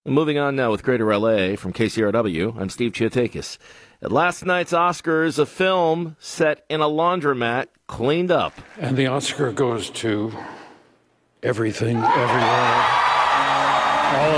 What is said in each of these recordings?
Moving on now with Greater LA from KCRW, I'm Steve Chiotakis. At last night's Oscars, a film set in a laundromat cleaned up. And the Oscar goes to Everything, Everywhere, All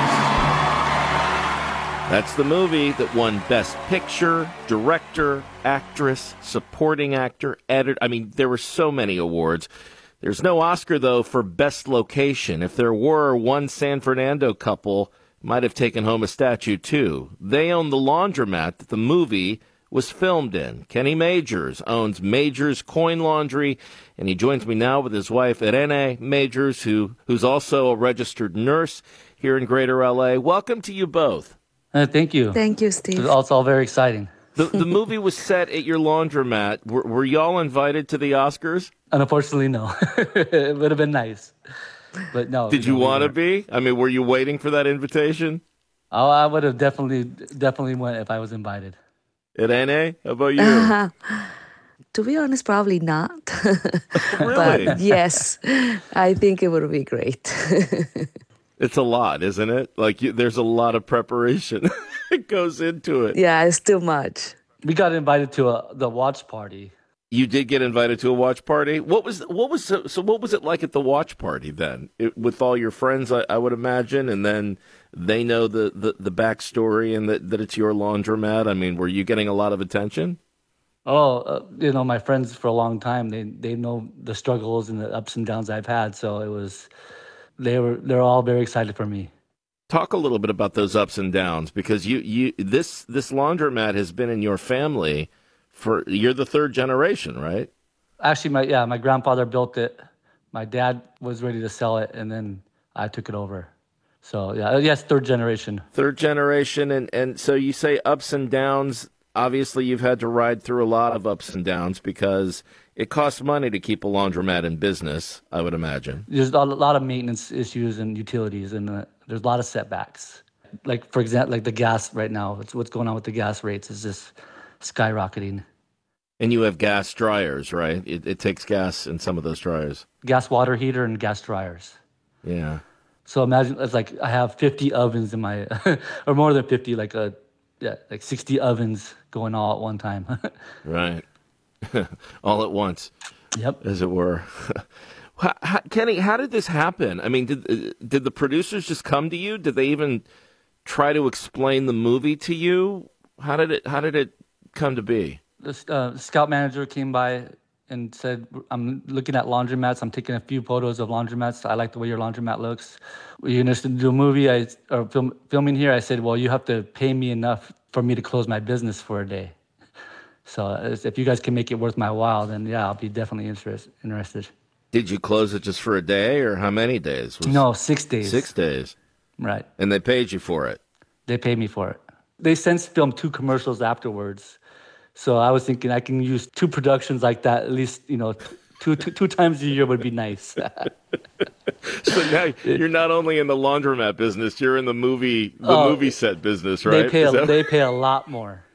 at Once. That's the movie that won Best Picture, Director, Actress, Supporting Actor, Editor. I mean, there were so many awards. There's no Oscar, though, for Best Location. If there were, one San Fernando couple might have taken home a statue, too. They own the laundromat that the movie was filmed in. Kenny Majors owns Majors Coin Laundry, and he joins me now with his wife, Irene Majors, who's also a registered nurse here in Greater L.A. Welcome to you both. Thank you. Thank you, Steve. It's all very exciting. The movie was set at your laundromat. Were y'all invited to the Oscars? Unfortunately, no. It would have been nice, but no. Did you want to be? I mean, were you waiting for that invitation? Oh, I would have definitely went if I was invited. Irene, how about you? To be honest, probably not. Really? But yes, I think it would be great. It's a lot, isn't it? Like, there's a lot of preparation that goes into it. Yeah, it's too much. We got invited to the watch party. You did get invited to a watch party. What was it like at the watch party then? With all your friends, I would imagine, and then they know the backstory and that it's your laundromat. I mean, were you getting a lot of attention? Oh, my friends for a long time, they know the struggles and the ups and downs I've had. So they're all very excited for me. Talk a little bit about those ups and downs, because this laundromat has been in your family you're the third generation, right? Actually, my grandfather built it. My dad was ready to sell it, and then I took it over. So yes, third generation. Third generation, and so you say ups and downs. Obviously, you've had to ride through a lot of ups and downs because it costs money to keep a laundromat in business, I would imagine. There's a lot of maintenance issues and utilities, and there's a lot of setbacks. Like, for example, like the gas right now, what's going on with the gas rates is just skyrocketing. And you have gas dryers, right? It takes gas in some of those dryers. Gas water heater and gas dryers. Yeah. So imagine it's like I have 50 ovens in my, or more than 50, like 60 ovens going all at one time. Right. All at once. Yep. As it were. Kenny, how did this happen? I mean, did the producers just come to you? Did they even try to explain the movie to you? How did it come to be? The scout manager came by and said, I'm looking at laundromats. I'm taking a few photos of laundromats. I like the way your laundromat looks. You're interested to do a movie or filming here? I said, well, you have to pay me enough for me to close my business for a day. So if you guys can make it worth my while, then yeah, I'll be definitely interested. Did you close it just for a day, or how many days? No, 6 days. 6 days. Right. And they paid you for it? They paid me for it. They since filmed 2 commercials afterwards. So I was thinking I can use 2 productions like that, at least, two times a year would be nice. So now you're not only in the laundromat business, you're in the movie set business, right? They pay a lot more.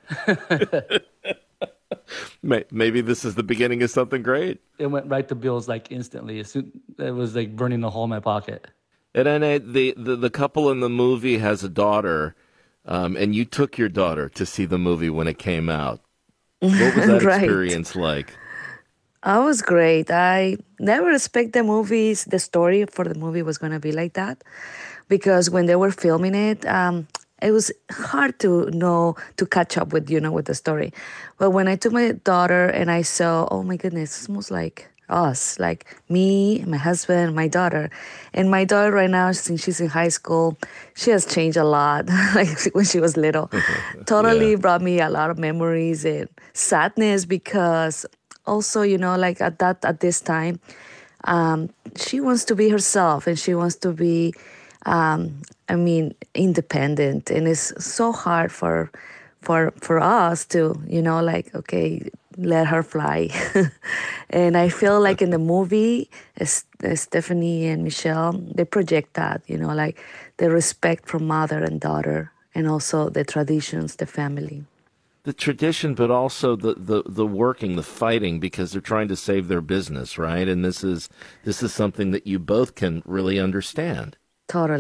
Maybe this is the beginning of something great. It went right to bills like instantly. It was like burning a hole in my pocket. And the couple in the movie has a daughter, and you took your daughter to see the movie when it came out. What was that Right. experience like? It was great. I never expect the story for the movie was going to be like that, because when they were filming it, it was hard to catch up with the story. But when I took my daughter and I saw, oh my goodness, it's almost like us, like me, my husband, my daughter. And my daughter right now, since she's in high school, she has changed a lot, like when she was little. Totally brought me a lot of memories and sadness, because also, like at this time, she wants to be herself and she wants to be, independent. And it's so hard for us to, okay, let her fly. And I feel like in the movie, Stephanie and Michelle, they project that, like the respect from mother and daughter, and also the traditions, the family. The tradition, but also the working, the fighting, because they're trying to save their business, right? And this is something that you both can really understand. Totally.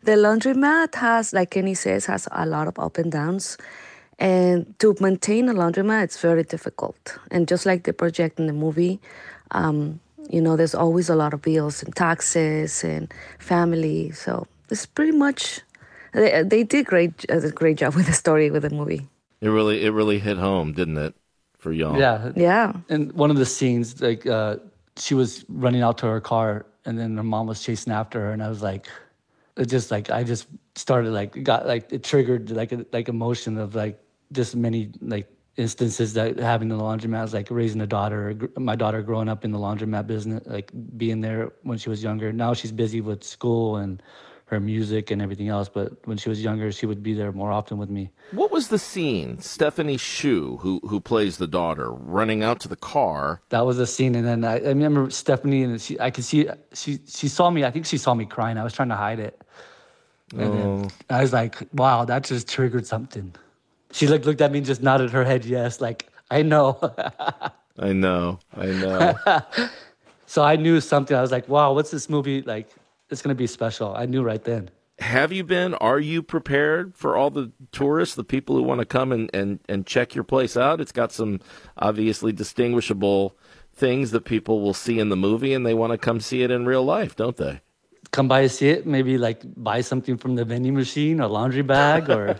The laundromat has, like Kenny says, has a lot of up and downs. And to maintain a laundromat, it's very difficult. And just like the project in the movie, there's always a lot of bills and taxes and family. So it's pretty much, they did a great job with the story with the movie. It really hit home, didn't it, for y'all? Yeah. Yeah. And one of the scenes, like, she was running out to her car, and then her mom was chasing after her, and I was like, I just started it triggered like emotion of like just many like instances that having in the laundromat was like raising a daughter, my daughter growing up in the laundromat business, like being there when she was younger. Now she's busy with school and her music and everything else, but when she was younger, she would be there more often with me. What was the scene? Stephanie Hsu, who plays the daughter, running out to the car. That was the scene, and then I remember Stephanie, and she saw me. I think she saw me crying. I was trying to hide it, and then I was like, "Wow, that just triggered something." She looked at me and just nodded her head, yes, like I know. I know. So I knew something. I was like, "Wow, what's this movie like? It's gonna be special." I knew right then. Are you prepared for all the tourists, the people who want to come and check your place out? It's got some obviously distinguishable things that people will see in the movie, and they want to come see it in real life, don't they? Come by and see it, maybe like buy something from the vending machine, a laundry bag, or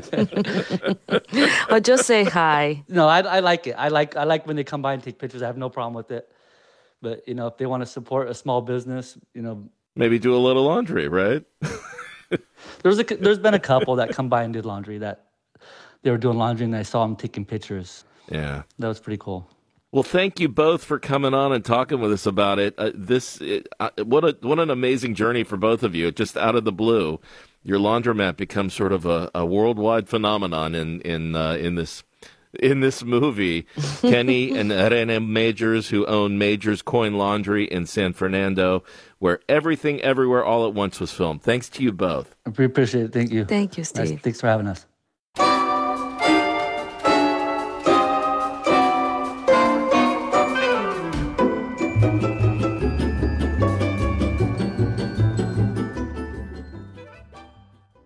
Or just say hi. No, I like it. I like when they come by and take pictures. I have no problem with it. But if they want to support a small business, Maybe do a little laundry, right? There's been a couple that come by and did laundry, that they were doing laundry and I saw them taking pictures. Yeah. That was pretty cool. Well, thank you both for coming on and talking with us about it. What an amazing journey for both of you. Just out of the blue, your laundromat becomes sort of a worldwide phenomenon in this movie. Kenny and Irene Majors, who own Majors Coin Laundry in San Fernando, where Everything Everywhere All at Once was filmed. Thanks to you both. I appreciate it. Thank you. Thank you, Steve. Thanks for having us.